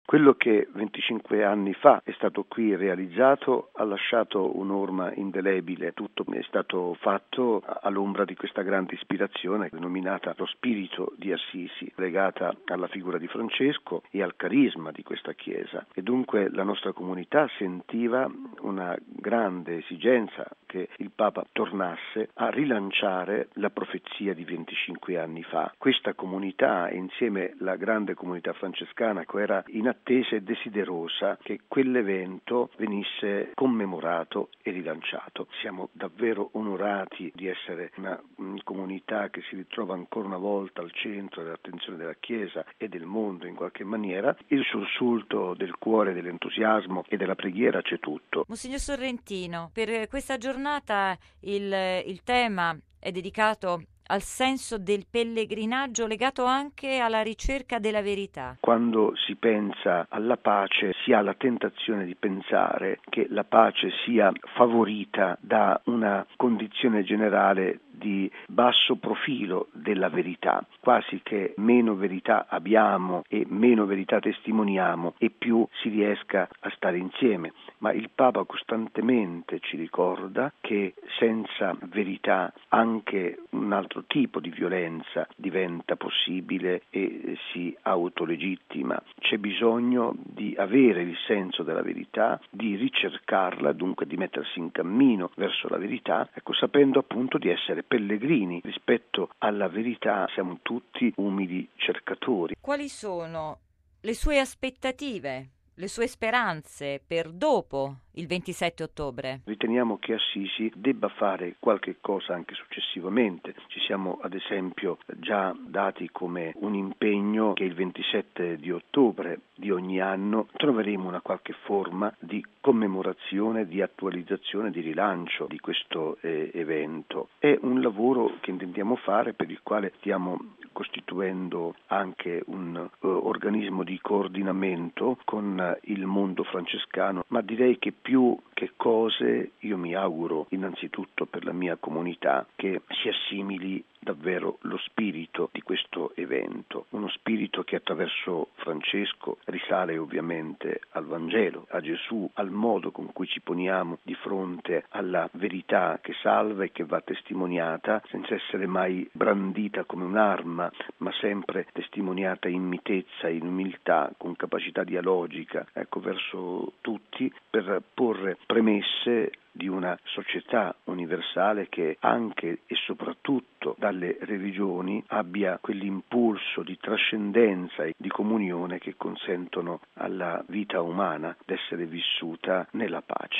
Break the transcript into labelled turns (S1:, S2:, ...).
S1: Quello che 25 anni fa è stato qui realizzato ha lasciato un'orma indelebile. Tutto è stato fatto all'ombra di questa grande ispirazione denominata lo spirito di Assisi, legata alla figura di Francesco e al carisma di questa chiesa. E dunque la nostra comunità sentiva una grande esigenza che il Papa tornasse a rilanciare la profezia di 25 anni fa. Questa comunità, insieme alla grande comunità francescana, che era in attesa e desiderosa che quell'evento venisse commemorato e rilanciato. Siamo davvero onorati di essere una comunità che si ritrova ancora una volta al centro dell'attenzione della Chiesa e del mondo in qualche maniera. Il sussulto del cuore, dell'entusiasmo e della preghiera c'è tutto.
S2: Monsignor Sorrentino, per questa giornata il tema è dedicato al senso del pellegrinaggio legato anche alla ricerca della verità.
S1: Quando si pensa alla pace si ha la tentazione di pensare che la pace sia favorita da una condizione generale di basso profilo della verità, quasi che meno verità abbiamo e meno verità testimoniamo e più si riesca a stare insieme. Ma il Papa costantemente ci ricorda che senza verità anche un altro tipo di violenza diventa possibile e si autolegittima. C'è bisogno di avere il senso della verità, di ricercarla, dunque di mettersi in cammino verso la verità, sapendo appunto di essere pellegrini rispetto alla verità. Siamo tutti umili cercatori.
S2: Quali sono le sue aspettative, le sue speranze per dopo il 27 ottobre?
S1: Riteniamo che Assisi debba fare qualche cosa anche successivamente. Ci siamo ad esempio già dati come un impegno che il 27 di ottobre di ogni anno troveremo una qualche forma di commemorazione, di attualizzazione, di rilancio di questo evento. È un lavoro che intendiamo fare, per il quale stiamo costituendo anche un organismo di coordinamento con il mondo francescano, ma direi che più che cose io mi auguro innanzitutto per la mia comunità che si assimili davvero lo spirito di questo evento, uno spirito che attraverso Francesco risale ovviamente al Vangelo, a Gesù, al modo con cui ci poniamo di fronte alla verità che salva e che va testimoniata senza essere mai brandita come un'arma, ma sempre testimoniata in mitezza, in umiltà, con capacità dialogica, verso tutti, per porre premesse di una società universale che anche e soprattutto dalle religioni abbia quell'impulso di trascendenza e di comunione che consentono alla vita umana d'essere vissuta nella pace.